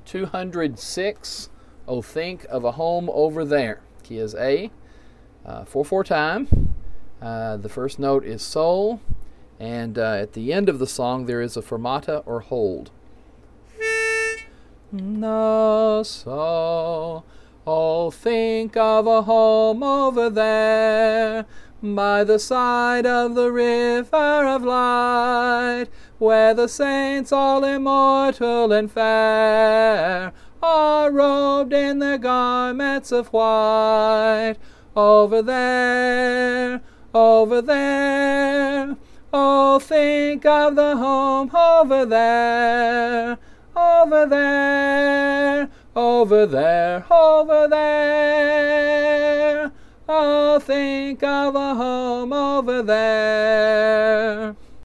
206. Oh, think of a home over there. Key is A. 4/4 time. The first note is sol, and at the end of the song there is a fermata or hold. No, so, oh, think of a home over there, by the side of the river of light, where the saints all immortal and fair are robed in their garments of white. Over there, over there, oh, think of the home over there, over there, over there, over there. Oh, think of a home over there.